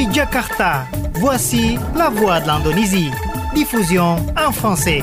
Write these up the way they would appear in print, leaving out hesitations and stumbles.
Depuis Jakarta, voici la voix de l'Indonésie. Diffusion en français.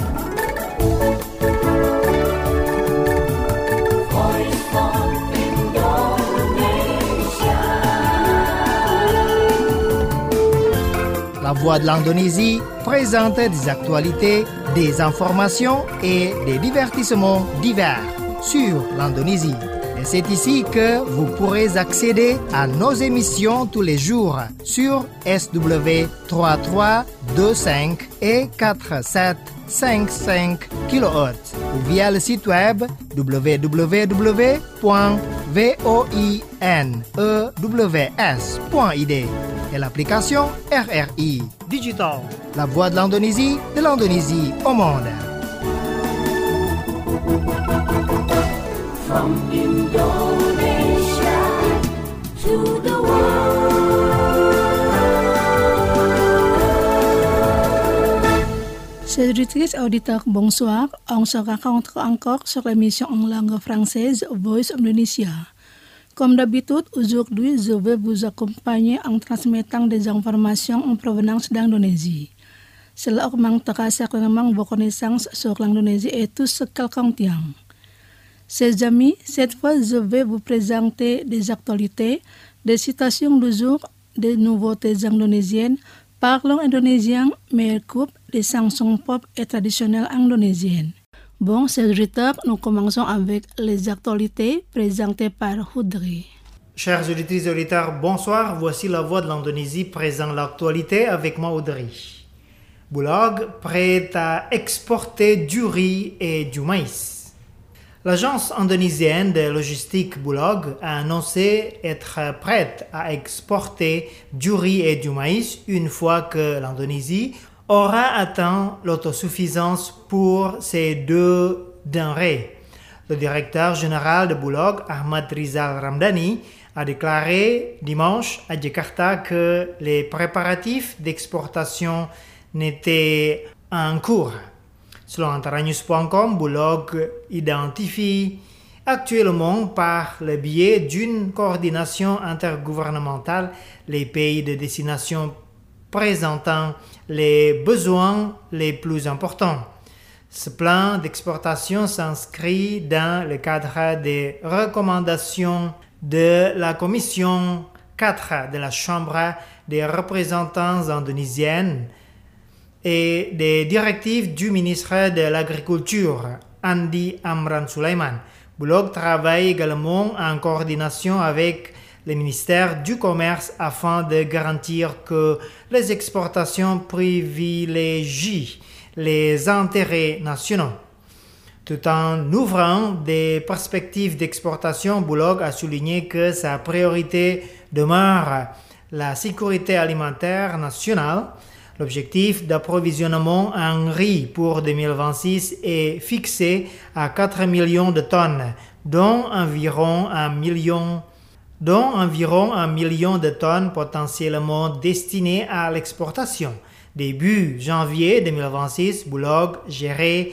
La voix de l'Indonésie présente des actualités, des informations et des divertissements divers sur l'Indonésie. Et c'est ici que vous pourrez accéder à nos émissions tous les jours sur SW 3325 et 4755 kHz ou via le site web www.voinews.id et l'application RRI Digital, la voix de l'Indonésie au monde. From Indonesia to the world. Chers auditeurs, bonsoir. On se rencontre encore sur l'émission en langue française Voice Indonesia. Comme d'habitude, aujourd'hui, je vais vous accompagner en transmettant des informations en provenance d'Indonésie. Cela augmentera certainement vos connaissances sur l'Indonésie et tout ce qu'elle contient. Chers amis, cette fois, je vais vous présenter des actualités, des citations du jour, des nouveautés indonésiennes, parlons indonésien, meilleure coupe, des chansons pop et traditionnelles indonésiennes. Bon, chers auditeurs, nous commençons avec les actualités présentées par Houdri. Chers auditrices et auditeurs, bonsoir. Voici la voix de l'Indonésie présente l'actualité avec moi, Houdri. Bulog prêt à exporter du riz et du maïs. L'agence indonésienne de logistique Bulog a annoncé être prête à exporter du riz et du maïs une fois que l'Indonésie aura atteint l'autosuffisance pour ces deux denrées. Le directeur général de Bulog, Ahmad Rizal Ramdhani, a déclaré dimanche à Jakarta que les préparatifs d'exportation n'étaient en cours. Selon antaranews.com, Bulog identifie actuellement par le biais d'une coordination intergouvernementale les pays de destination présentant les besoins les plus importants. Ce plan d'exportation s'inscrit dans le cadre des recommandations de la Commission 4 de la Chambre des représentants indonésiennes et des directives du ministre de l'Agriculture, Andi Amran Sulaiman. Bulog travaille également en coordination avec le ministère du Commerce afin de garantir que les exportations privilégient les intérêts nationaux. Tout en ouvrant des perspectives d'exportation, Bulog a souligné que sa priorité demeure la sécurité alimentaire nationale. L'objectif d'approvisionnement en riz pour 2026 est fixé à 4 millions de tonnes, dont environ 1 million de tonnes potentiellement destinées à l'exportation. Début janvier 2026, Bulog gérait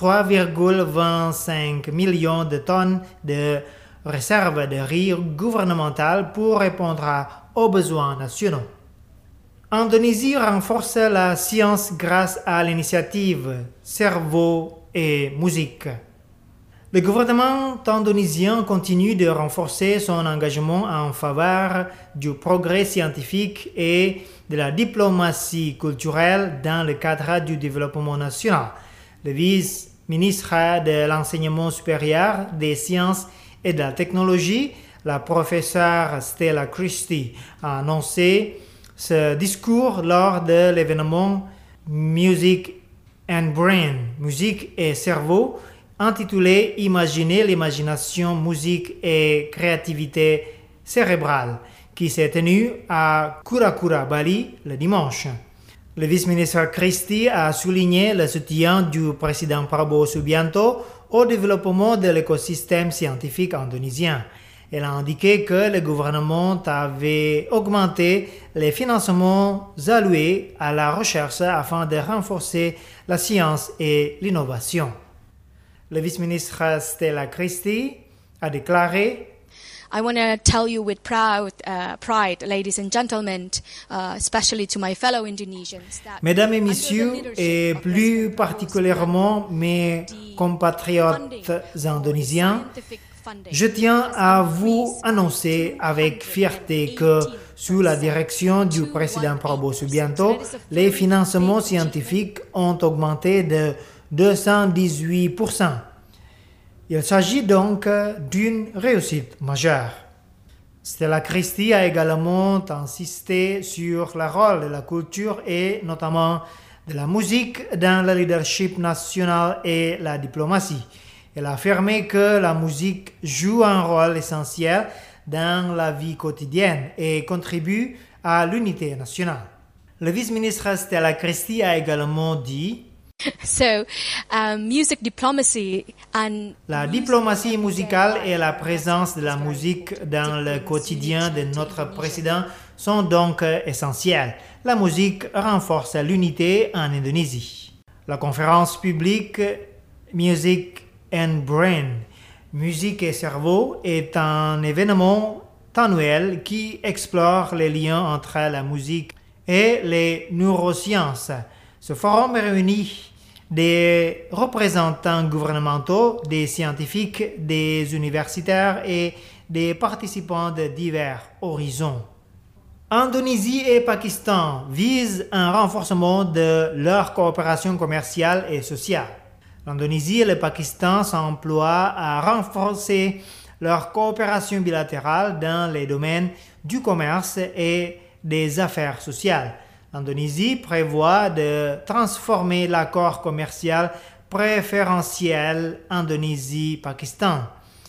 3,25 millions de tonnes de réserves de riz gouvernementales pour répondre aux besoins nationaux. Indonésie renforce la science grâce à l'initiative Cerveau et Musique. Le gouvernement indonésien continue de renforcer son engagement en faveur du progrès scientifique et de la diplomatie culturelle dans le cadre du développement national. Le vice-ministre de l'Enseignement supérieur, des sciences et de la technologie, la professeure Stella Christie, a annoncé ce discours lors de l'événement Music and Brain, musique et cerveau, intitulé Imaginer l'imagination, musique et créativité cérébrale, qui s'est tenu à Kura-Kura, Bali, le dimanche. Le vice-ministre Christie a souligné le soutien du président Prabowo Subianto au développement de l'écosystème scientifique indonésien. Elle a indiqué que le gouvernement avait augmenté les financements alloués à la recherche afin de renforcer la science et l'innovation. Le vice-ministre Stella Christie a déclaré: I want to tell you with pride, ladies and gentlemen, especially to my fellow Indonesians, that Mesdames et messieurs, et plus particulièrement mes compatriotes indonésiens, je tiens à vous annoncer avec fierté que, sous la direction du président Prabowo Subianto, les financements scientifiques ont augmenté de 218%. Il s'agit donc d'une réussite majeure. Stella Christie a également insisté sur le rôle de la culture et notamment de la musique dans le leadership national et la diplomatie. Elle a affirmé que la musique joue un rôle essentiel dans la vie quotidienne et contribue à l'unité nationale. Le vice-ministre Stella Christie a également dit music diplomacy and la diplomatie musicale et la présence de la musique dans le quotidien de notre président sont donc essentielles. La musique renforce l'unité en Indonésie. La conférence publique Music and Brain, Musique et cerveau est un événement annuel qui explore les liens entre la musique et les neurosciences. Ce forum réunit des représentants gouvernementaux, des scientifiques, des universitaires et des participants de divers horizons. Indonésie et Pakistan visent un renforcement de leur coopération commerciale et sociale. L'Indonésie et le Pakistan s'emploient à renforcer leur coopération bilatérale dans les domaines du commerce et des affaires sociales. L'Indonésie prévoit de transformer l'accord commercial préférentiel Indonésie-Pakistan,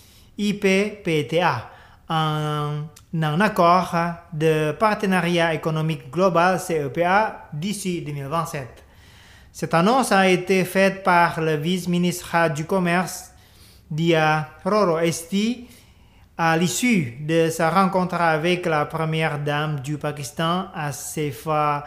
IPPTA, en un accord de partenariat économique global CEPA d'ici 2027. Cette annonce a été faite par le vice-ministre du Commerce, Dia Roro Esti, à l'issue de sa rencontre avec la première dame du Pakistan, Asifa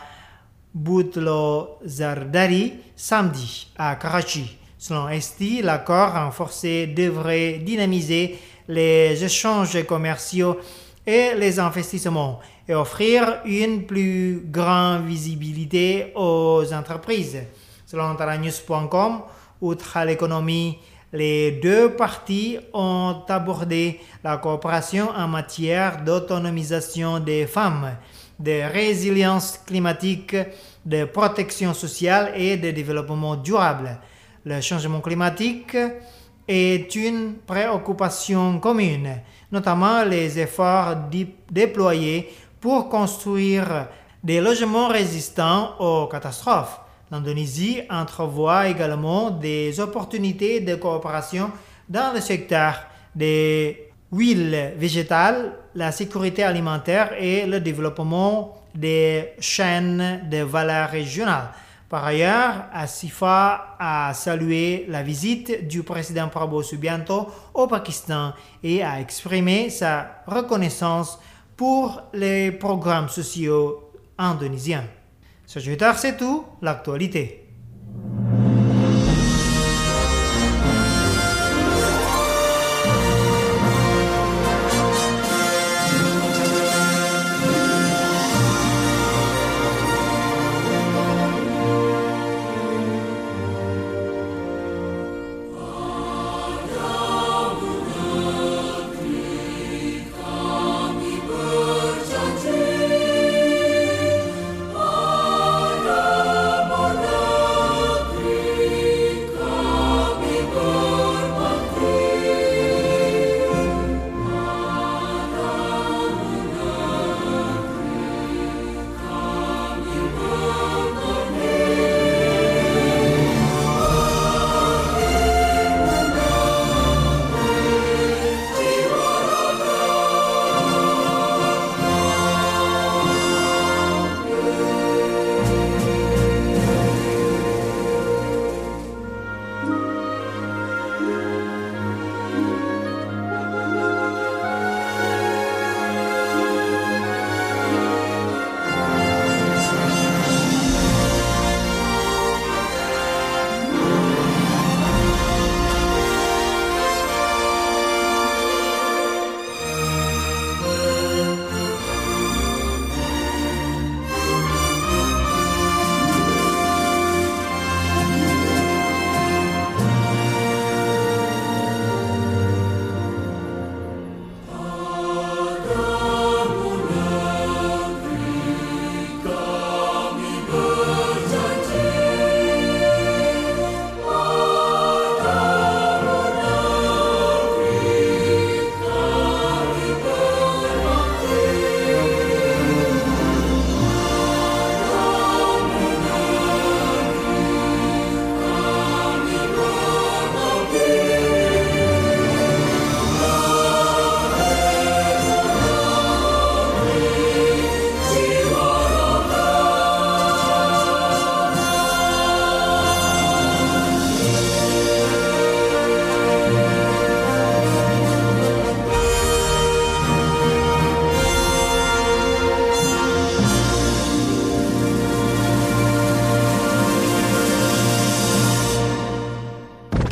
Bhutto Zardari, samedi à Karachi. Selon Esti, l'accord renforcé devrait dynamiser les échanges commerciaux et les investissements et offrir une plus grande visibilité aux entreprises. Selon Taranews.com, outre l'économie, les deux parties ont abordé la coopération en matière d'autonomisation des femmes, de résilience climatique, de protection sociale et de développement durable. Le changement climatique est une préoccupation commune, notamment les efforts déployés pour construire des logements résistants aux catastrophes. L'Indonésie entrevoit également des opportunités de coopération dans le secteur des huiles végétales, la sécurité alimentaire et le développement des chaînes de valeur régionales. Par ailleurs, Asifa a salué la visite du président Prabowo Subianto au Pakistan et a exprimé sa reconnaissance pour les programmes sociaux indonésiens. Ce Twitter, c'est tout, l'actualité.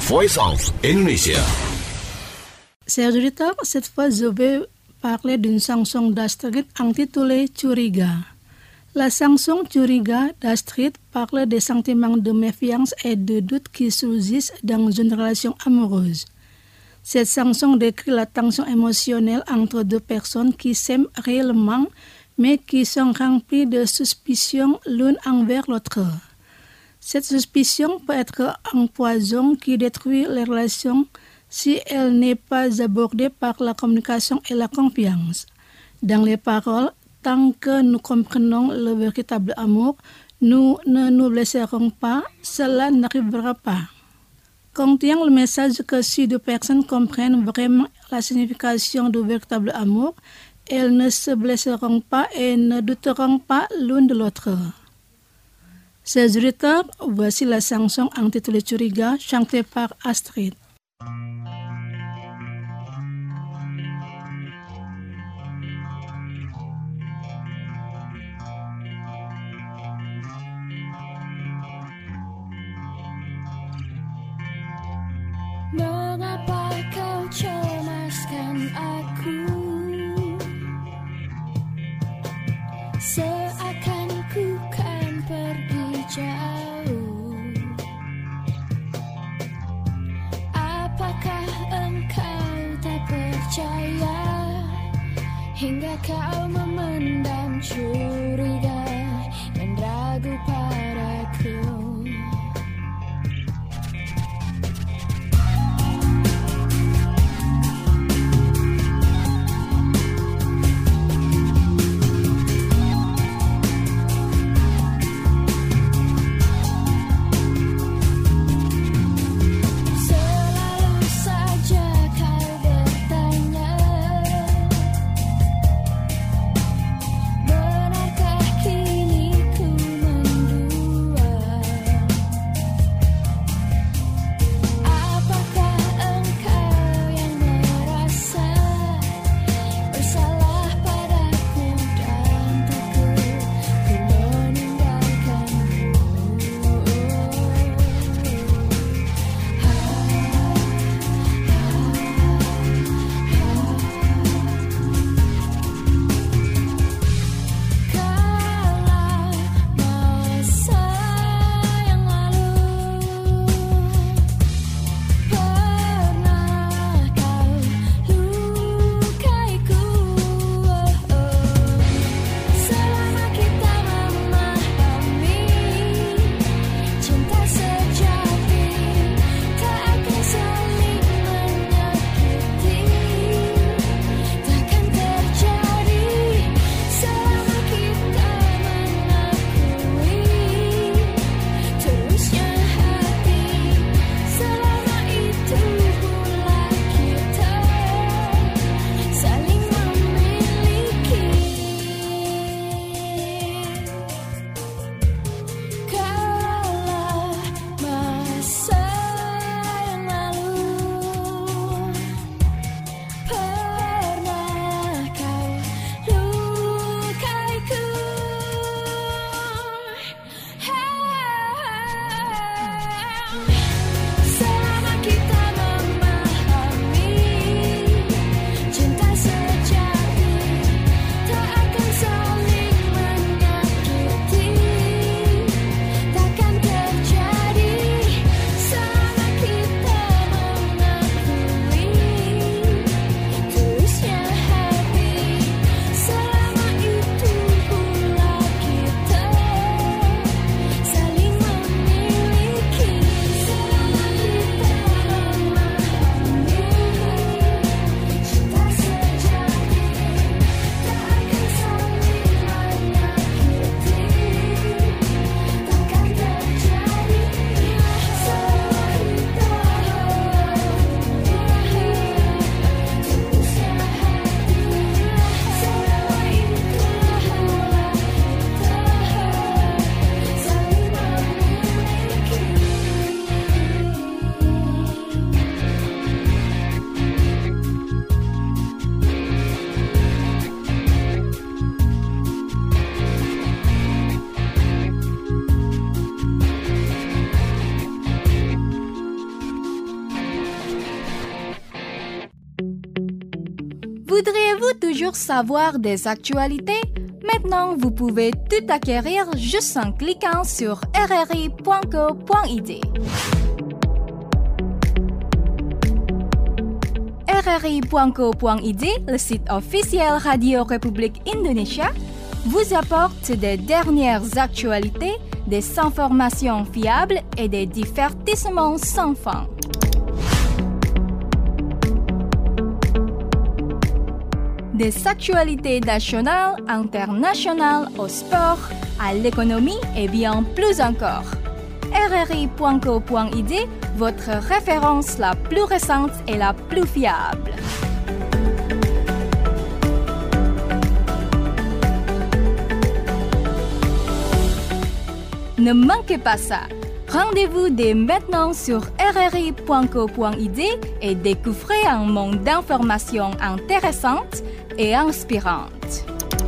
Voice of Indonesia. Chers auditeurs, cette fois je vais parler d'une chanson d'Astrid intitulée Curiga. La chanson Curiga d'Astrid parle des sentiments de méfiance et de doute qui surgissent dans une relation amoureuse. Cette chanson décrit la tension émotionnelle entre deux personnes qui s'aiment réellement mais qui sont remplies de suspicion l'une envers l'autre. Cette suspicion peut être un poison qui détruit les relations si elle n'est pas abordée par la communication et la confiance. Dans les paroles, tant que nous comprenons le véritable amour, nous ne nous blesserons pas, cela n'arrivera pas. Contient le message que si deux personnes comprennent vraiment la signification du véritable amour, elles ne se blesseront pas et ne douteront pas l'une de l'autre. Chers auditeurs, voici la chanson intitulée Curiga, chantée par Astrid. Mengapa kau cemaskan aku? Seakan ku kan pergi jauh. Apakah engkau tak percaya hingga kau memendam curiga dan ragu padaku? Benarkah kini ku mendua? Voudriez-vous toujours savoir des actualités? Maintenant, vous pouvez tout acquérir juste en cliquant sur rri.co.id. rri.co.id, le site officiel Radio République Indonésia, vous apporte des dernières actualités, des informations fiables et des divertissements sans fin. Des actualités nationales, internationales, au sport, à l'économie et bien plus encore. rri.co.id, votre référence la plus récente et la plus fiable. Ne manquez pas ça. Rendez-vous dès maintenant sur rri.co.id et découvrez un monde d'informations intéressantes et inspirantes.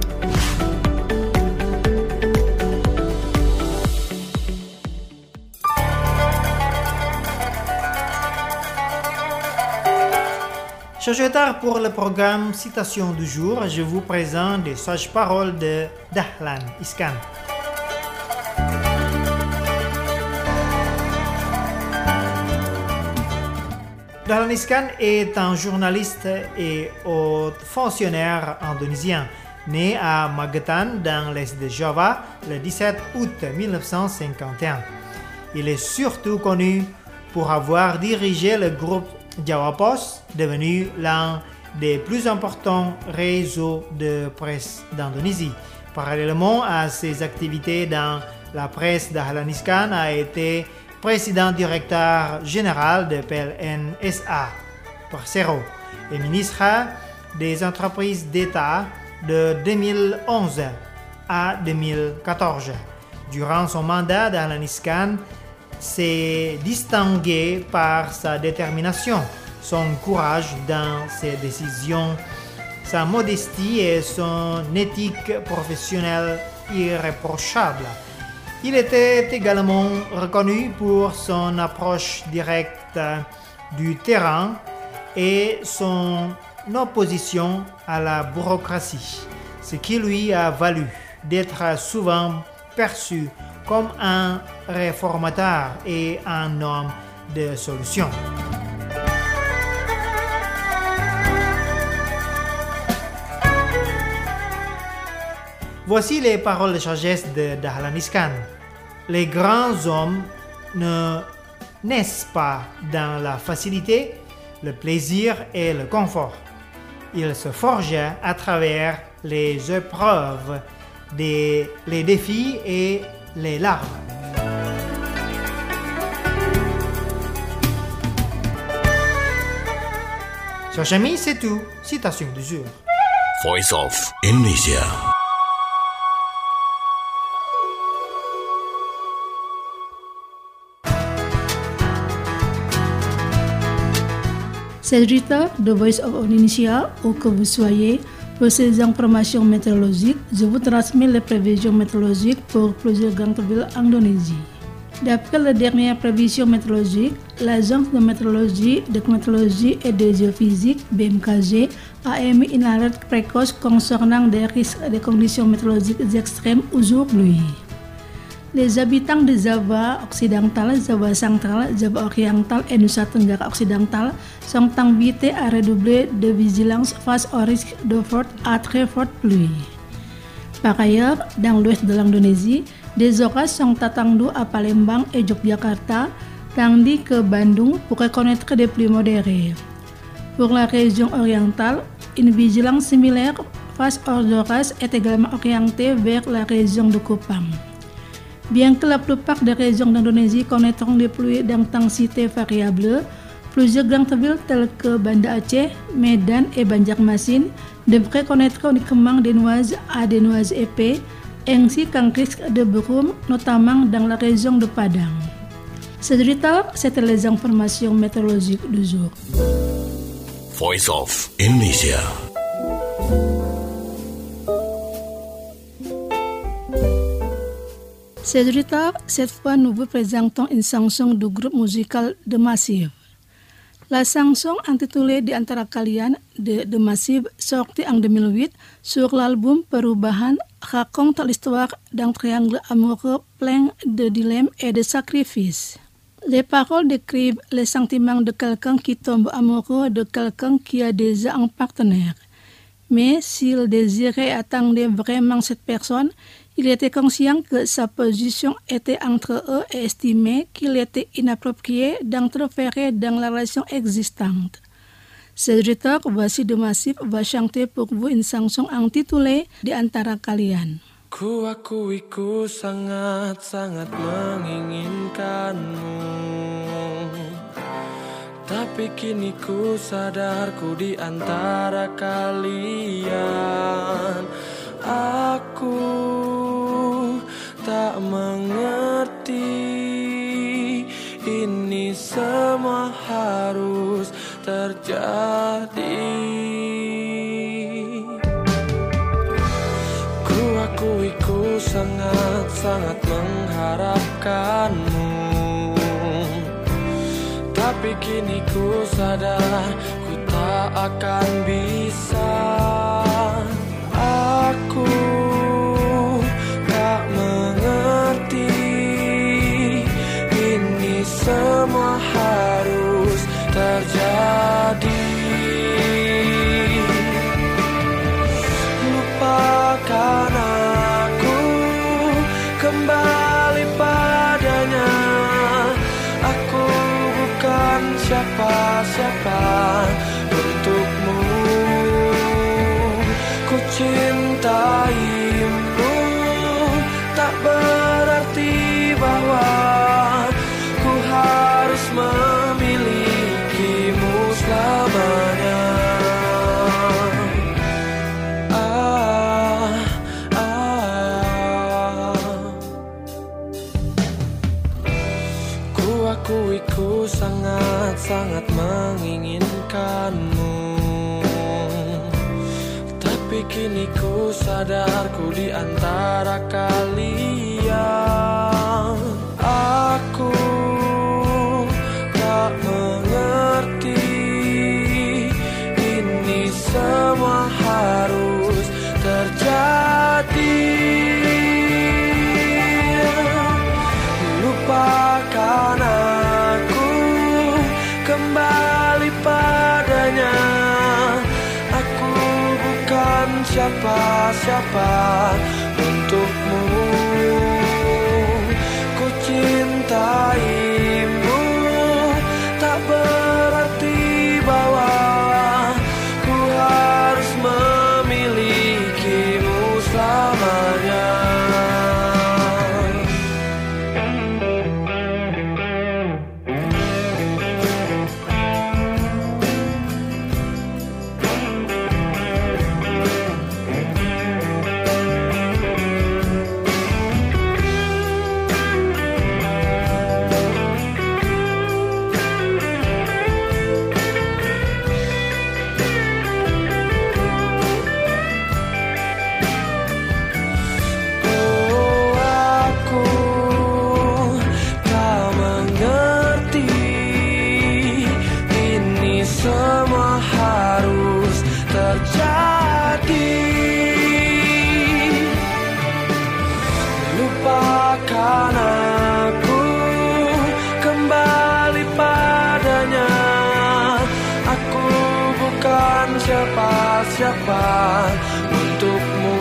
Chers auditeurs, pour le programme Citation du jour, je vous présente des sages paroles de Dahlan Iskan. Dahlan Iskan est un journaliste et haut fonctionnaire indonésien, né à Magetan dans l'est de Java le 17 août 1951. Il est surtout connu pour avoir dirigé le groupe Jawa Post, devenu l'un des plus importants réseaux de presse d'Indonésie. Parallèlement à ses activités dans la presse, Dahlan Iskan a été président-directeur général de PLN SA, Persero, et ministre des entreprises d'État de 2011 à 2014. Durant son mandat, Dahlan Iskan s'est distingué par sa détermination, son courage dans ses décisions, sa modestie et son éthique professionnelle irréprochable. Il était également reconnu pour son approche directe du terrain et son opposition à la bureaucratie, ce qui lui a valu d'être souvent perçu comme un réformateur et un homme de solution. Voici les paroles de sagesse de Dahlan Iskan. Les grands hommes ne naissent pas dans la facilité, le plaisir et le confort. Ils se forgent à travers les épreuves, les défis et les larmes. Chers amis, c'est tout. Citation du jour. Voice of Indonesia. C'est Rita de Voice of Indonesia, où que vous soyez, pour ces informations météorologiques, je vous transmets les prévisions météorologiques pour plusieurs grandes villes en Indonésie. D'après les dernières prévisions météorologiques, l'Agence de météorologie, de climatologie et de géophysique (BMKG) a émis une alerte précoce concernant des risques et des conditions météorologiques extrêmes aujourd'hui. Les habitants de Java occidental, Java central, Java oriental et Nusa Tenggara occidental sont invités à redoubler de vigilance face au risque de forte à très forte pluie. Par ailleurs, dans l'ouest de l'Indonésie, des orages sont attendus à Palembang et Yogyakarta, tandis que Bandung pourrait connaître des pluies modérées. Pour la région orientale, une vigilance similaire face aux orages est également orientée vers la région de Kupang. Bien que la plupart des régions d'Indonésie connaîtront des pluies d'intensité variable, plusieurs grandes villes telles que Banda Aceh, Medan et Banjarmasin devraient connaître uniquement des nuages à des nuages épais, ainsi qu'un risque de brume, notamment dans la région de Padang. C'était les informations météorologiques du jour. Voice of Indonesia. C'est Rita, cette fois nous vous présentons une chanson du groupe musical The Massive. La chanson intitulée di antara kalian de Massive sorti en 2008 sur l'album Perubahan raconte l'histoire d'un triangle amoureux plein de dilemmes et de sacrifices. Les paroles décrivent les sentiments de quelqu'un qui tombe amoureux de quelqu'un qui a déjà un partenaire. Mais s'il désirait attendre vraiment cette personne, il était conscient que sa position était entre eux et estimait qu'il était inapproprié d'interférer dans la relation existante. Serviteur, voici de Massive va chanter pour vous une chanson intitulée Di Antara Kalian. Ku akui ku sangat-sangat menginginkanmu, tapi kini ku sadar ku di antara kalian. Aku tak mengerti ini semua harus terjadi. Ku akui ku sangat-sangat mengharapkanmu, tapi kini ku sadar ku tak akan bisa. Aku tak mengerti ini semua harus terjadi. Lupakan aku, kembali padanya. Aku bukan siapa-siapa untukmu. Ku cintaimu, tak berarti bahwa ku harus memilikimu selamanya. Ku akui ku sangat-sangat menginginkanmu, tapi kini ku sadar ku di antara kalian. Aku tak mengerti ini semua harus terjadi. Lupakan aku, kembali padanya. Aku bukan siapa-siapa untukmu. Ku cintaimu, tak berarti bahwa ku harus memilikimu selamanya. Lupakan aku, kembali padanya. Aku bukan siapa-siapa untukmu.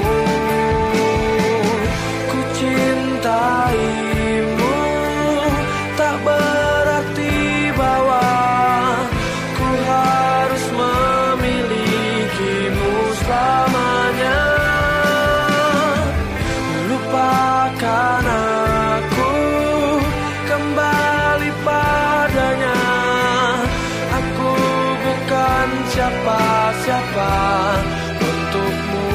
Ku cintaimu, tak berarti bahwa ku harus memilikimu selamanya. Lupakan aku, kembali padanya. Aku bukan siapa-siapa untukmu.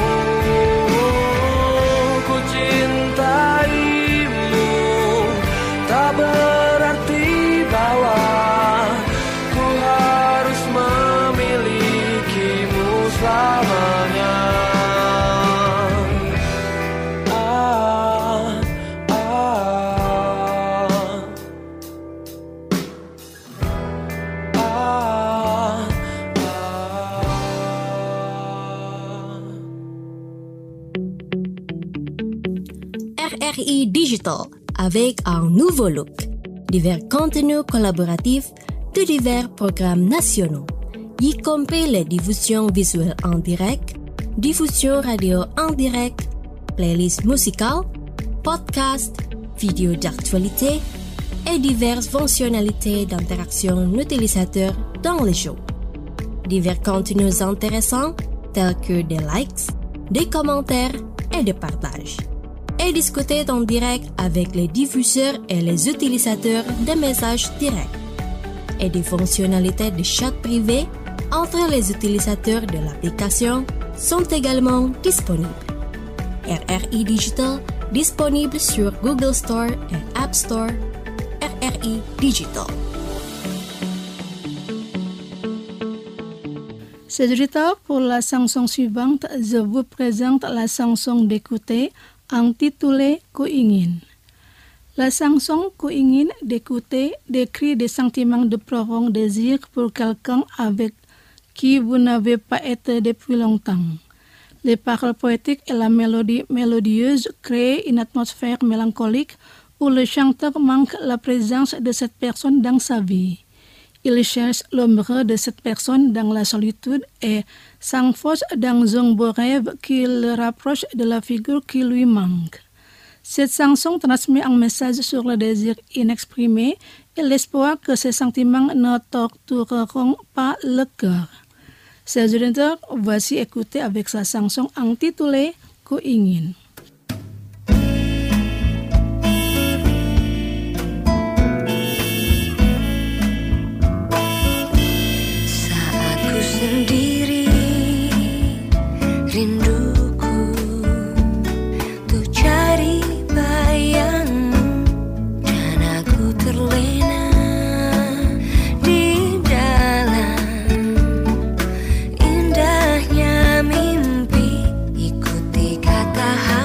Ku cintaimu, tak berarti bahwa ku harus memilikimu selamanya. Ah, RRI Digital avec un nouveau look, divers contenus collaboratifs de divers programmes nationaux, y compris les diffusions visuelles en direct, diffusion radio en direct, playlists musicales, podcasts, vidéos d'actualité et diverses fonctionnalités d'interaction utilisateur dans les shows. Divers contenus intéressants tels que des likes, des commentaires et des partages. Et discuter en direct avec les diffuseurs et les utilisateurs des messages directs. Et des fonctionnalités de chat privé entre les utilisateurs de l'application sont également disponibles. RRI Digital disponible sur Google Store et App Store. RRI Digital. C'est auditeur, pour la chanson suivante, je vous présente la chanson d'écouter intitulée Ku Ingin. La chanson Ku Ingin d'écouter décrit des sentiments de profond désir pour quelqu'un avec qui vous n'avez pas été depuis longtemps. Les paroles poétiques et la mélodie mélodieuse créent une atmosphère mélancolique où le chanteur manque la présence de cette personne dans sa vie. Il cherche l'ombre de cette personne dans la solitude et s'enfonce dans un beau rêve qui le rapproche de la figure qui lui manque. Cette chanson transmet un message sur le désir inexprimé et l'espoir que ces sentiments ne tortureront pas le cœur. Chers auditeurs, voici écouter avec sa chanson intitulée Ku Ingin. Sendiri rinduku tuh cari bayangmu dan aku terlena di dalam indahnya mimpi, ikuti kata hati.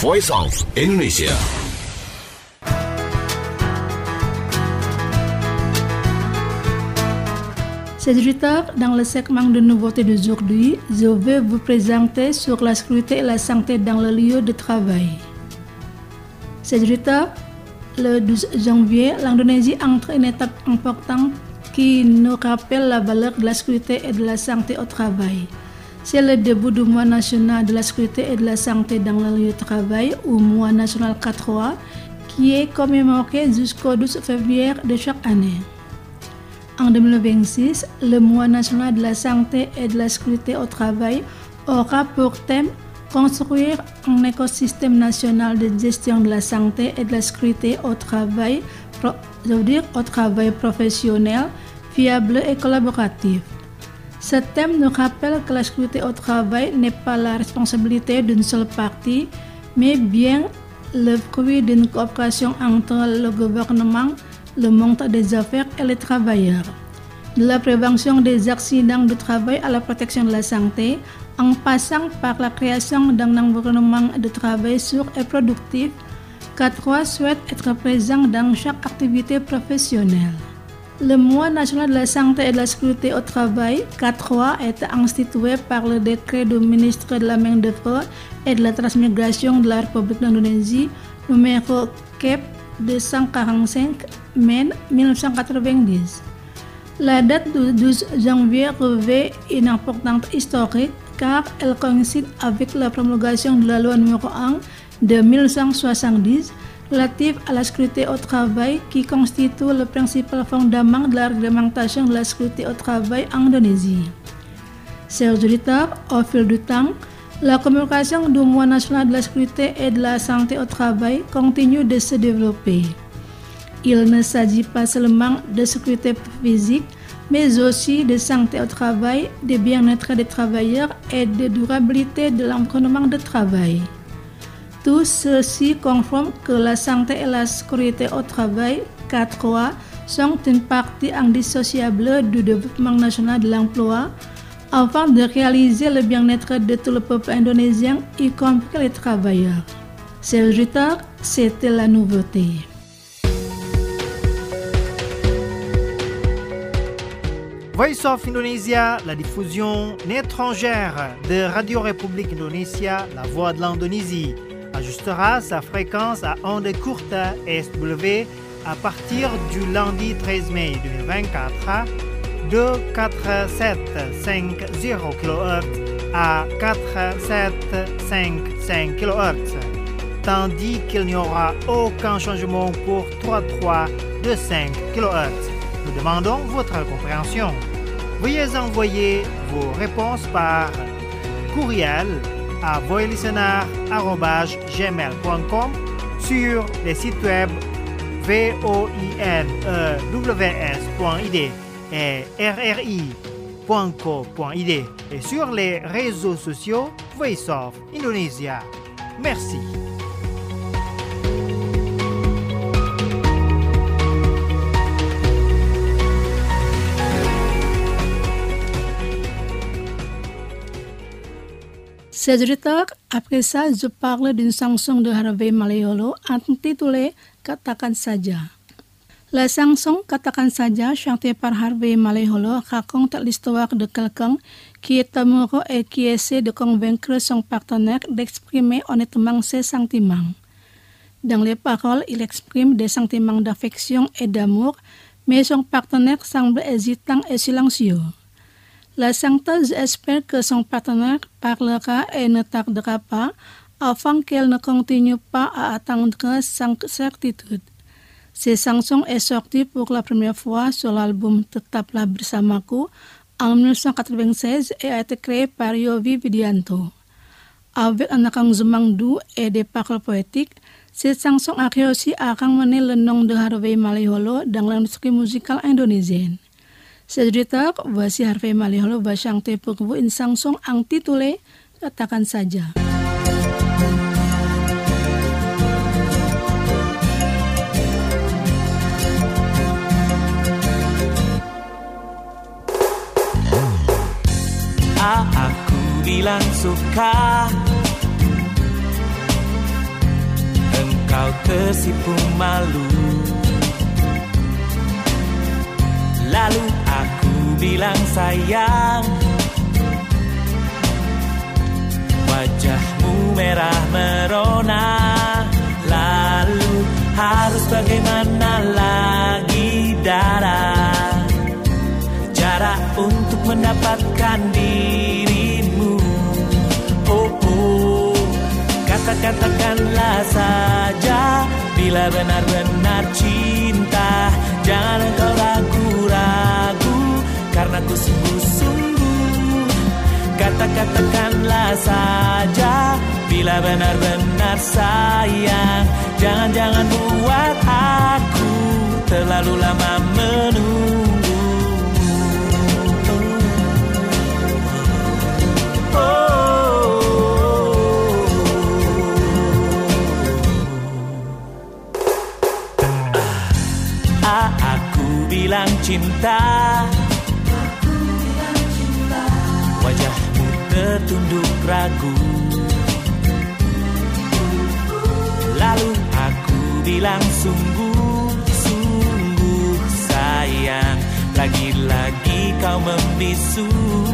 Voice of Indonesia. Chers auditeurs, dans le segment de nouveautés d'aujourd'hui, je vais vous présenter sur la sécurité et la santé dans le lieu de travail. Chers auditeurs, le 12 janvier, l'Indonésie entre une étape importante qui nous rappelle la valeur de la sécurité et de la santé au travail. C'est le début du mois national de la sécurité et de la santé dans le lieu de travail, ou mois national 4 qui est commémoré jusqu'au 12 février de chaque année. En 2026, le mois national de la santé et de la sécurité au travail aura pour thème construire un écosystème national de gestion de la santé et de la sécurité au travail, au travail professionnel, fiable et collaboratif. Ce thème nous rappelle que la sécurité au travail n'est pas la responsabilité d'une seule partie, mais bien le fruit d'une coopération entre le gouvernement, le monde des affaires et les travailleurs. De la prévention des accidents de travail à la protection de la santé, en passant par la création d'un environnement de travail sûr et productif, K3 souhaite être présent dans chaque activité professionnelle. Le mois national de la santé et de la sécurité au travail, K3, est institué par le décret du ministre de la Main-d'œuvre et de la Transmigration de la République d'Indonésie, numéro KEP 245, mai 1990. La date du 12 janvier revêt une importance historique car elle coïncide avec la promulgation de la loi numéro 1 de 1970 relative à la sécurité au travail qui constitue le principal fondement de la réglementation de la sécurité au travail en Indonésie. Chers auditeurs, au fil du temps, la commémoration du mois national de la sécurité et de la santé au travail continue de se développer. Il ne s'agit pas seulement de sécurité physique, mais aussi de santé au travail, de bien-être des travailleurs et de durabilité de l'environnement de travail. Tout ceci confirme que la santé et la sécurité au travail, K3, sont une partie indissociable du développement national de l'emploi afin de réaliser le bien-être de tout le peuple indonésien, y compris les travailleurs. Chers auditeurs, c'était la nouveauté. Voice of Indonesia, la diffusion étrangère de Radio République Indonésia, la voix de l'Indonésie, ajustera sa fréquence à ondes courtes SW à partir du lundi 13 mai 2024 de 4750 kHz à 4755 kHz, tandis qu'il n'y aura aucun changement pour 33 de 5 kHz. Nous demandons votre compréhension. Veuillez envoyer vos réponses par courriel à voilistener@gmail.com sur les sites web voinews.id et rri.co.id et sur les réseaux sociaux Voice of Indonesia. Merci. Chers auditeurs, après ça, je parle d'une chanson de Harvey Malleolo intitulée Katakan Saja. La chanson Katakan Saja, chantée par Harvey Malleolo, raconte l'histoire de quelqu'un qui est amoureux et qui essaie de convaincre son partenaire d'exprimer honnêtement ses sentiments. Dans les paroles, il exprime des sentiments d'affection et d'amour, mais son partenaire semble hésitant et silencieux. La chanteuse espère que son partenaire parlera et ne tardera pas afin qu'elle ne continue pas à attendre sans certitude. Cette chanson est sortie pour la première fois sur l'album Tetaplah Bersamaku en 1996 et a été créée par Yovie Widianto. Avec un arrangement doux et des paroles poétiques, cette chanson a réussi à ramener le nom de Harvey Malleolo dans l'industrie musicale indonésienne. Chers auditeurs, voici Harvey Malleolo va chanter pour vous une chanson intitulée Katakan Saja. Aku bilang suka, kau tersipu malu. Lalu aku bilang sayang, wajahmu merah merona. Lalu harus bagaimana lagi darah, cara untuk mendapatkan dirimu. Oh, oh, katakanlah saja, bila benar-benar cinta, jangan engkau ragu-ragu, karena ku sungguh-sungguh. Katakanlah saja, bila benar-benar sayang, jangan buat aku terlalu lama menunggu. Aku bilang cinta, wajahmu tertunduk ragu. Lalu aku bilang sungguh-sungguh sayang, lagi-lagi kau membisu.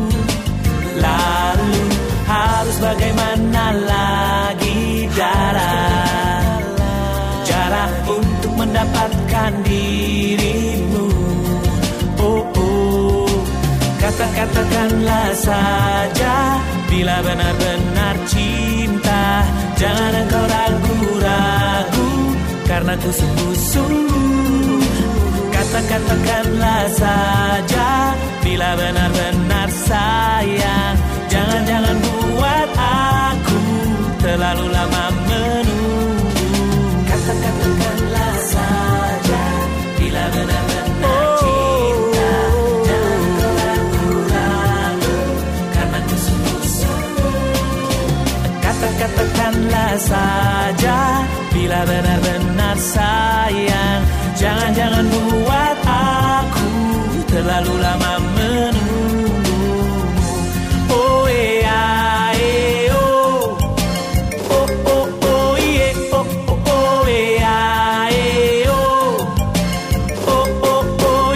Lalu harus bagaimana lagi darah, cara untuk mendapatkan dirimu. Oh, oh, katakanlah saja, bila benar-benar cinta, jangan engkau ragu-ragu, karena ku sungguh-sungguh. Katakanlah saja, bila benar-benar sayang, jangan buat aku terlalu lama menunggu. Katakanlah saja, bila benar-benar cinta, jangan engkau ragu-ragu, karena ku sungguh-sungguh. Katakanlah saja, bila benar-benar sayang, jangan buat aku terlalu lama menunggu. Oh yeah, oh, oh oh oh yeah, oh oh oh yeah, oh, oh oh oh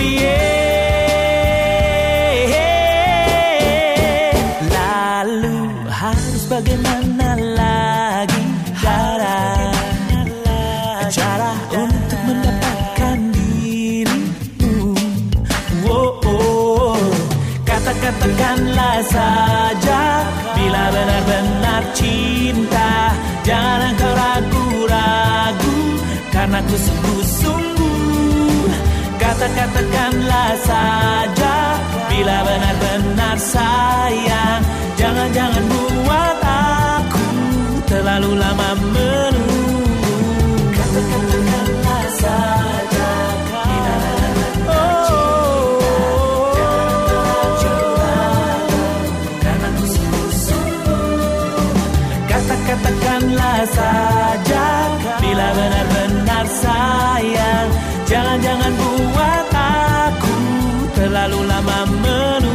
yeah. Lalu harus bagaimana lagi darah, cara untuk mendapatkan dirimu. Oh, oh, katakanlah saja, bila benar-benar cinta, jangan engkau ragu-ragu, karena ku sungguh-sungguh. Katakanlah saja, bila benar-benar sayang, jangan buat aku terlalu lama menunggu. Katakanlah saja, bila benar-benar cinta, jangan karena ku sungguh-sungguh. Katakanlah saja, bila benar-benar sayang, jangan buat aku terlalu lama menunggu.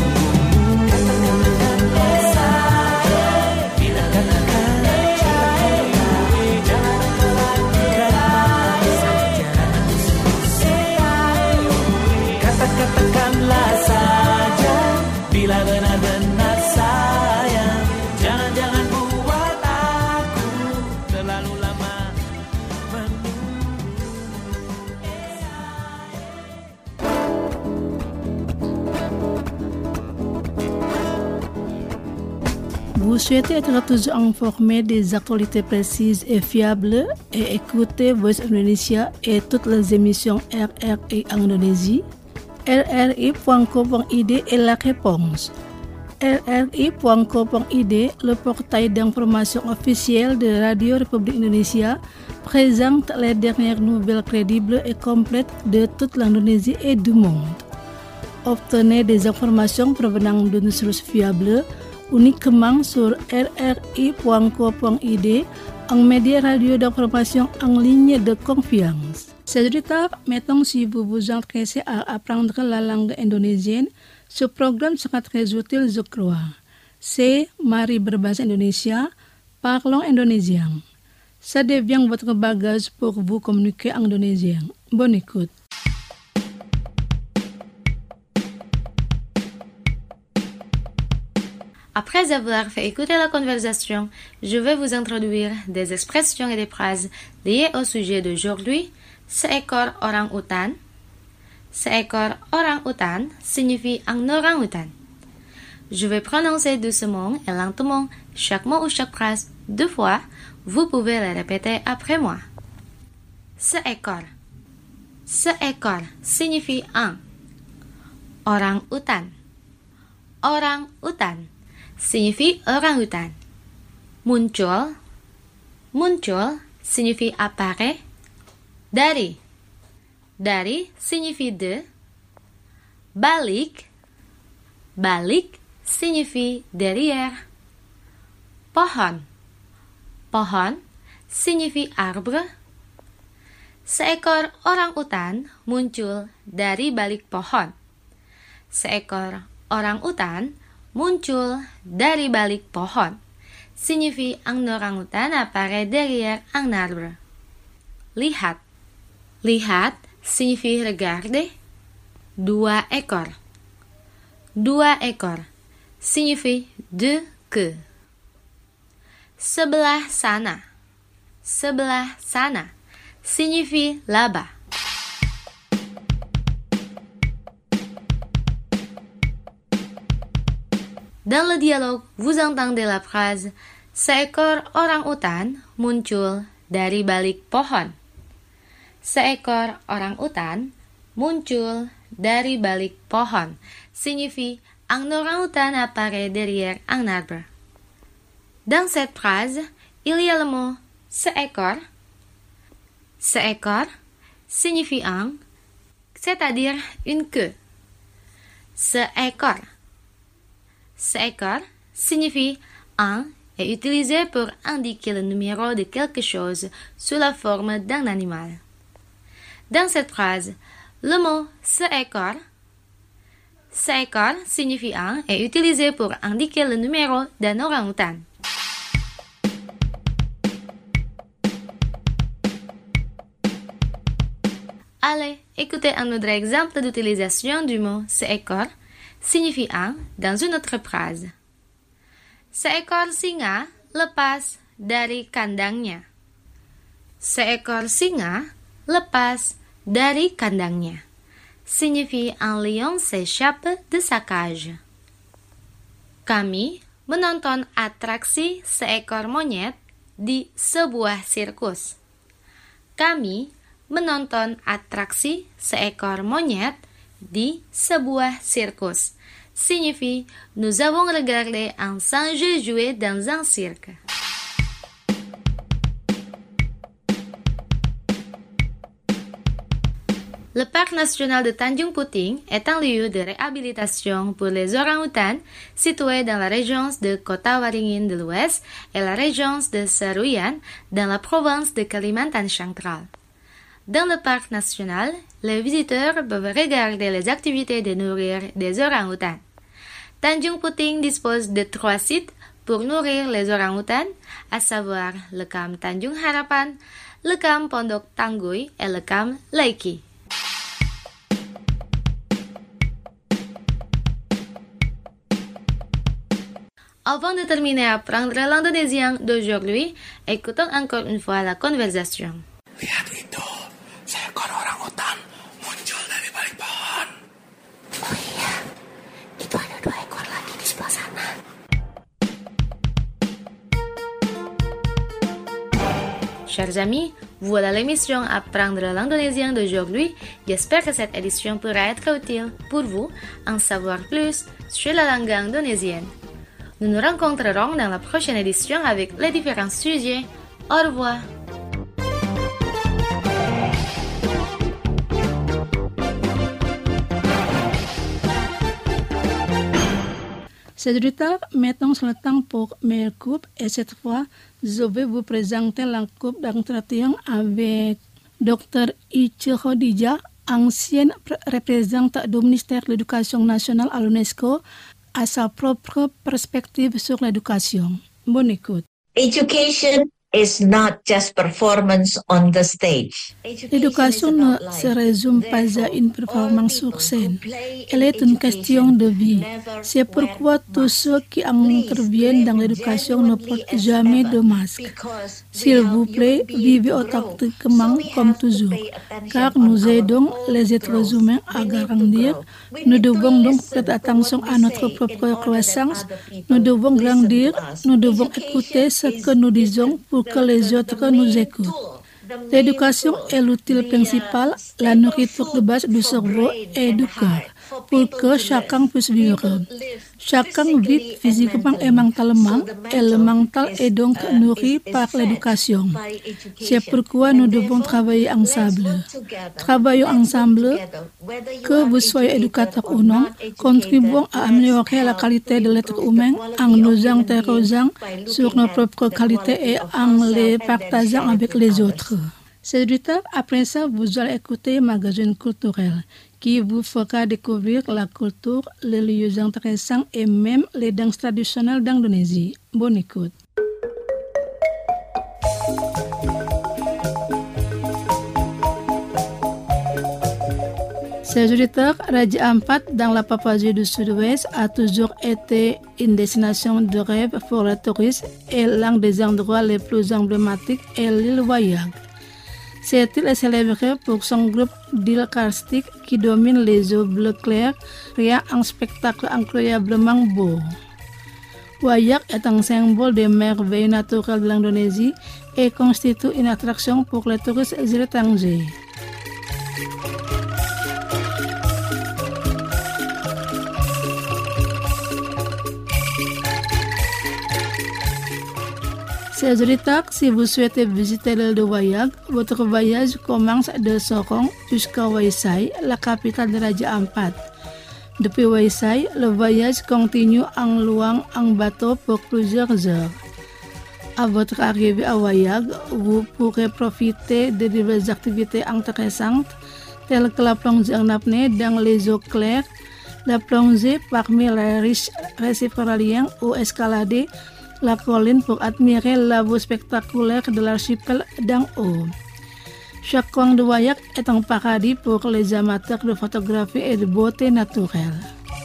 Katakanlah saja, bila benar-benar sayang, jangan buat aku terlalu lama menunggu. Vous souhaitez être toujours informé des actualités précises et fiables et écouter Voice of Indonesia et toutes les émissions RRI en Indonésie? RRI.co.id est la réponse. RRI.co.id, le portail d'information officiel de Radio République Indonésia, présente les dernières nouvelles crédibles et complètes de toute l'Indonésie et du monde. Obtenez des informations provenant d'une source fiable uniquement sur rri.co.id, un média radio d'information en ligne de confiance. Chers auditeurs, maintenant si vous vous intéressez à apprendre la langue indonésienne, ce programme sera très utile, je crois. C'est Mari Berbahasa Indonesia, Parlons Indonésien. Ça devient votre bagage pour vous communiquer en indonésien. Bonne écoute. Après avoir fait écouter la conversation, je vais vous introduire des expressions et des phrases liées au sujet d'aujourd'hui. Seekor orang utan. Seekor orang utan signifie un orang-utan. Je vais prononcer doucement et lentement chaque mot ou chaque phrase 2 fois. Vous pouvez le répéter après moi. Seekor. Seekor signifie un. Orang-utan. Orang-utan signifie orang-utan. Muncul. Muncul signifie apparaît. Dari. Dari signifie de. Balik. Balik signifie derrière. Pohon. Pohon signifie arbre. Seekor orang-utan muncul dari balik pohon. Seekor orang-utan muncul dari balik pohon. Signifie un orang-utan apparaît derrière un arbre. Lihat. Lihat signifie regarder. 2 ekor. 2 ekor signifie 2 queues. Sebelah sana. Sebelah sana signifie là-bas. Dans le dialogue, vous entendez la phrase seekor orang-utan muncul dari balik pohon. Seekor orang-utan muncul dari balik pohon signifie un orang-utan apparaît derrière un arbre. Dans cette phrase, il y a le mot seekor. Seekor signifie un, c'est-à-dire une queue. Seekor. Seekor signifie un et utilisé pour indiquer le numéro de quelque chose sous la forme d'un animal. Dans cette phrase, le mot seekor signifie un et utilisé pour indiquer le numéro d'un orang-utan. Allez, écoutez un autre exemple d'utilisation du mot seekor signifie un dans une autre phrase. Seekor singa lepas dari kandangnya. Seekor singa lepas dari kandangnya signifie un lion s'échappe de sa cage. Kami menonton atraksi seekor monyet di sebuah sirkus. Kami menonton atraksi seekor monyet di sebuah sirkus signifie nous avons regardé un singe jouer dans un cirque. Le parc national de Tanjung Puting est un lieu de réhabilitation pour les orang-outans situé dans la région de Kota Waringin de l'Ouest et la région de Seruyan dans la province de Kalimantan central. Dans le parc national, les visiteurs peuvent regarder les activités de nourrir des orang-outans. Tanjung Puting dispose de 3 sites pour nourrir les orang-outans, à savoir le camp Tanjung Harapan, le camp Pondok Tangguy et le camp Laiki. Avant de terminer à apprendre l'indonésien d'aujourd'hui, écoutons encore une fois la conversation. Lihat itu, seekor orang-utan muncul dari balik pohon. Oh iya, itu ada 2 ekor lagi di sebelah sana. Chers amis, voilà l'émission Apprendre l'indonésien d'aujourd'hui. J'espère que cette édition pourra être utile pour vous en savoir plus sur la langue indonésienne. Nous nous rencontrerons dans la prochaine édition avec les différents sujets. Au revoir. C'est du retard, mettons le temps pour mes coupes et cette fois, je vais vous présenter la coupe d'entretien avec Dr. Ice Khadija, ancienne représentante du ministère de l'Éducation nationale à l'UNESCO, à sa propre perspective sur l'éducation. Bonne écoute. Education is not just performance on the stage. L'éducation ne se résume pas à une performance sur scène. Elle est une question de vie. C'est pourquoi tous ceux qui interviennent dans l'éducation ne portent jamais de masque. S'il vous plaît, vivez authentiquement comme toujours, car nous aidons les êtres humains à grandir. Nous devons donc prêter attention à notre propre croissance. Nous devons grandir. Nous devons écouter ce que nous disons pour que les autres nous écoutent. L'éducation est l'outil principal, la nourriture de base du cerveau et du cœur, pour que chacun puisse vivre. Chacun vit physiquement et mentalement, et le mental est donc nourri par l'éducation. C'est pourquoi nous devons travailler ensemble. Travaillons ensemble, que vous soyez éducateur ou non, contribuons à améliorer la qualité de l'être humain en nous interrogeant sur nos propres qualités et en les partageant avec les autres. C'est du temps, après ça, vous allez écouter Magazine culturel qui vous fera découvrir la culture, les lieux intéressants et même les danses traditionnelles d'Indonésie. Bonne écoute. Chers auditeurs, Raja Ampat dans la Papouasie du Sud-Ouest a toujours été une destination de rêve pour les touristes et l'un des endroits les plus emblématiques est l'île Wayag. Cette île est célébrée pour son groupe d'îles karstiques qui domine les eaux bleu clair, créant un spectacle incroyablement beau. Wayag est un symbole des merveilles naturelles de l'Indonésie et constitue une attraction pour les touristes étrangers. Chers auditeurs, si vous souhaitez visiter l'île de Wayag, votre voyage commence de Sorong jusqu'à Waisai, la capitale de Raja Ampat. Depuis Waisai, le voyage continue en louant un bateau pour plusieurs heures. À votre arrivée à Wayag, vous pourrez profiter de diverses activités intéressantes, telles que la plongée en apnée dans les eaux claires, la plongée parmi les riches récifs coralliens ou escalader la colline pour admirer la vue spectaculaire de l'archipel d'en haut. Chaque coin de Wayag est un paradis pour les amateurs de photographie et de beauté naturelle.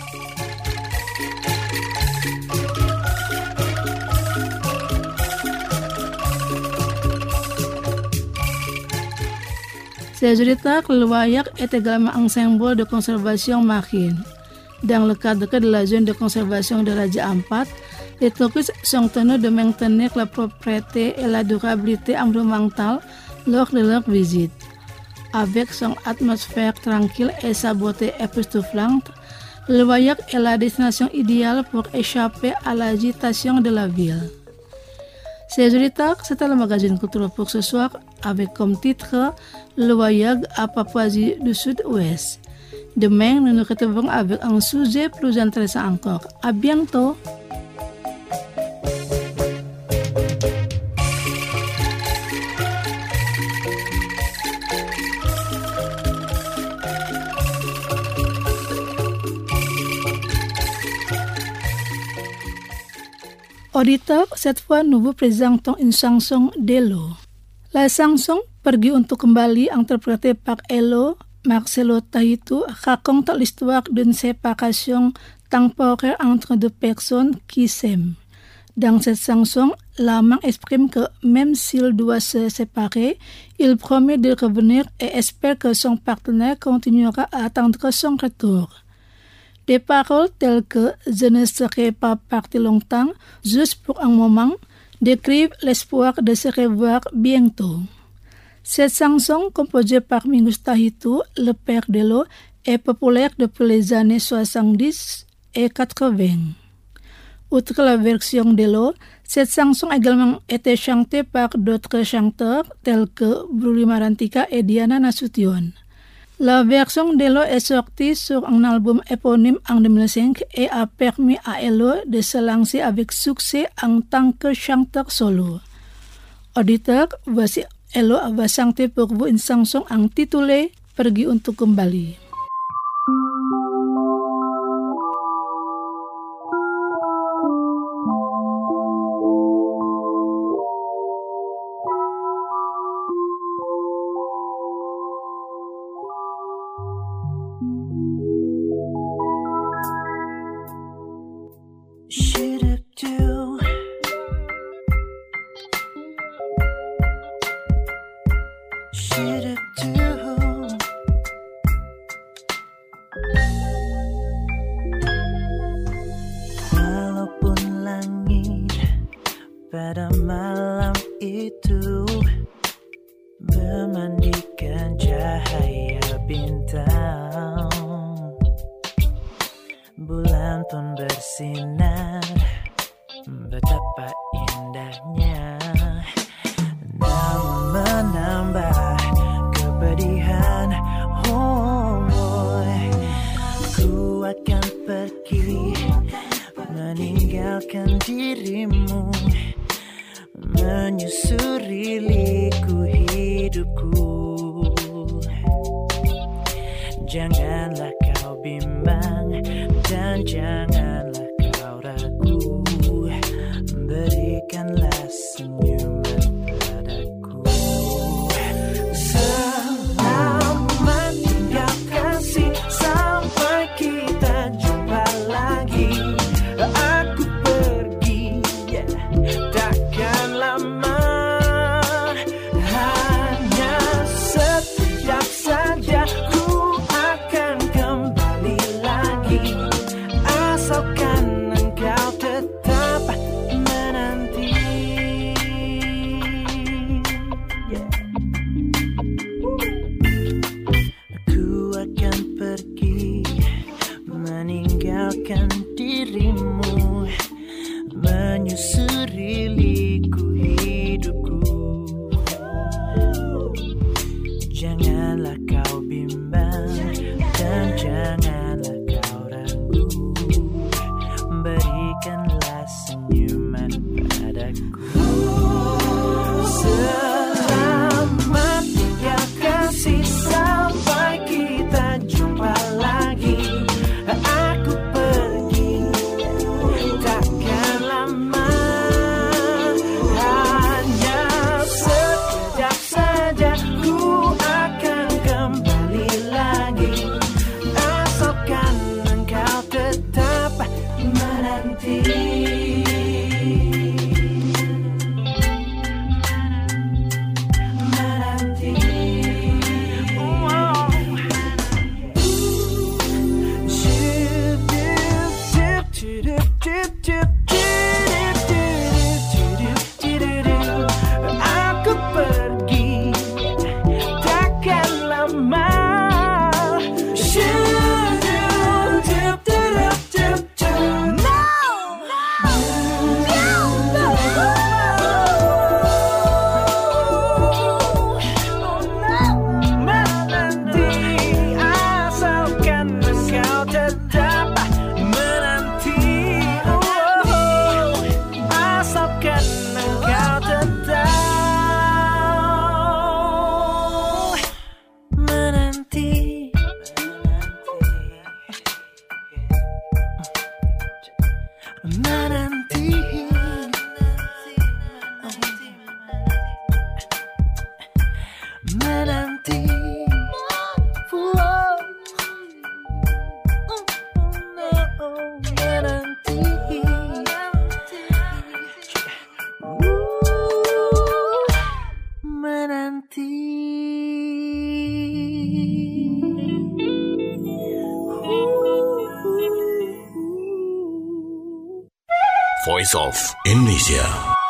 Ces auditeurs, le Wayag est également un symbole de conservation marine. Dans le cadre de la zone de conservation de Raja Ampat, les touristes sont tenus de maintenir la propreté et la durabilité environnementale lors de leur visite. Avec son atmosphère tranquille et sa beauté époustouflante, le Wayag est la destination idéale pour échapper à l'agitation de la ville. Chers auditeurs, c'était le magazine culturel pour ce soir avec comme titre Le Wayag à Papouasie du Sud-Ouest. Demain, nous nous retrouverons avec un sujet plus intéressant encore. À bientôt! Auditeurs, cette fois nous vous présentons une chanson d'Elo. La chanson Pergi untuk kembali interprétée par Elo Marcelo Tahitu raconte l'histoire d'une séparation temporaire entre deux personnes qui s'aiment. Dans cette chanson, l'amant exprime que même s'il doit se séparer, il promet de revenir et espère que son partenaire continuera à attendre son retour. Des paroles telles que « Je ne serai pas parti longtemps, juste pour un moment » décrivent l'espoir de se revoir bientôt. Cette chanson, composée par Mingus Tahitu, le père d'Elo, est populaire depuis les années 70 et 80. Outre la version d'Elo, cette chanson a également été chantée par d'autres chanteurs tels que Bruli Marantika et Diana Nasution. La version d'Elo est sortie sur un album éponyme en 2005 et a permis à Elo de se lancer avec succès en tant que chanteur solo. Auditeurs, voici Elo va chanter pour vous une chanson intitulée Pergi untuk kembali. pada malam itu bermandikan cahaya bintang, bulan pun bersinar, betapa indahnya, namun menambah kepedihan. Ku akan pergi meninggalkan dirimu, menyusuri liku hidupku. Janganlah kau bimbang dan janganlah kau ragu, berikanlah senyuman padaku. Selamat tinggal kasih, sampai kita jumpa lagi. Aku pergi, takkan lama, hanya sekejap saja. Ku akan kembali lagi, asalkan engkau tetap menanti. Aku akan pergi meninggalkan dirimu, menyusuri liku hidupku. Janganlah kau bimbang dan janganlah kau ragu, berikanlah senyuman padaku. Selamat ya kasih, sampai kita jumpa lagi. Aku pergi, takkan lama, hanya sekejap saja. Ku akan kembali lagi, asalkan engkau tetap menanti. Aku pergi, takkan lama. Menanti, asalkan engkau tetap menanti. Asalkan engkau tetap menanti. Menanti. Menanti. Voice of Indonesia.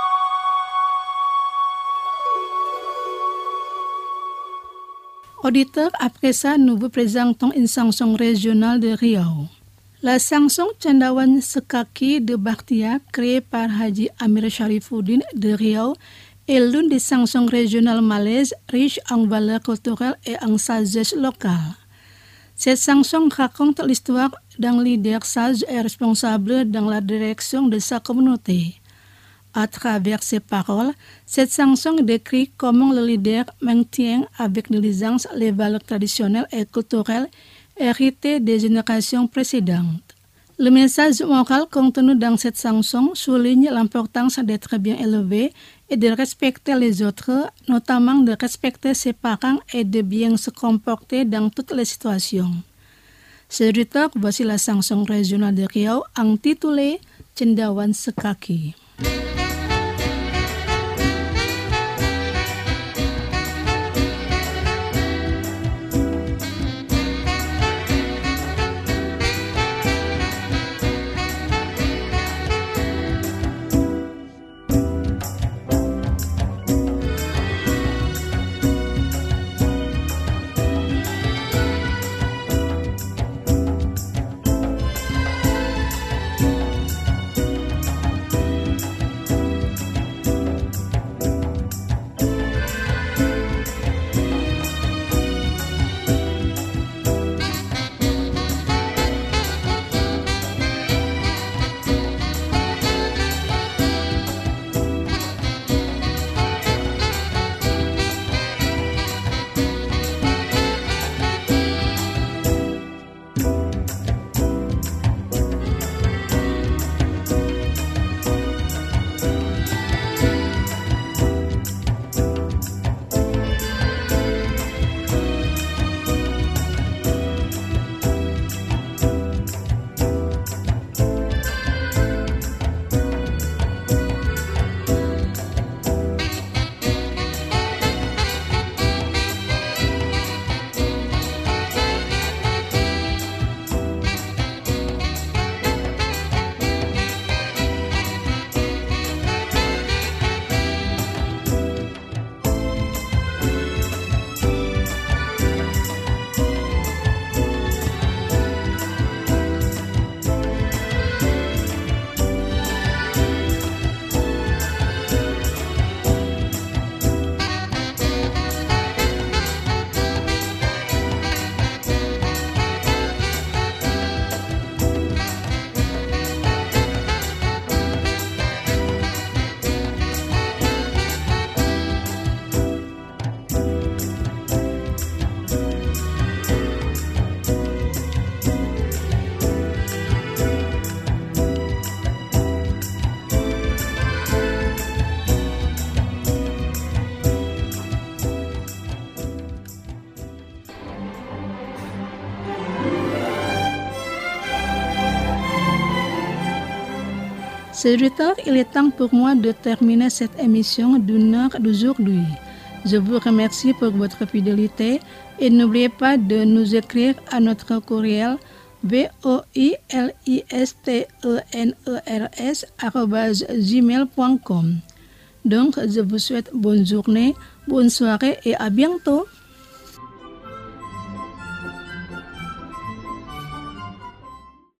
Auditeur, après ça, nous vous présentons une chanson régionale de Riau. La chanson Cendawan Sekaki de Bakhtia, créée par Haji Amir Sharifuddin de Riau, est l'une des chansons régionales malaises riches en valeurs culturelles et en sagesse locale. Cette chanson raconte l'histoire d'un leader sage et responsable dans la direction de sa communauté. À travers ses paroles, cette chanson décrit comment le leader maintient avec diligence les valeurs traditionnelles et culturelles héritées des générations précédentes. Le message moral contenu dans cette chanson souligne l'importance d'être bien élevé et de respecter les autres, notamment de respecter ses parents et de bien se comporter dans toutes les situations. Auditeur, voici la chanson régionale de Riau intitulée Cendawan Sekaki. Serviteur, il est temps pour moi de terminer cette émission d'une heure d'aujourd'hui. Je vous remercie pour votre fidélité et n'oubliez pas de nous écrire à notre courriel voilisteners@gmail.com. Donc, je vous souhaite bonne journée, bonne soirée et à bientôt.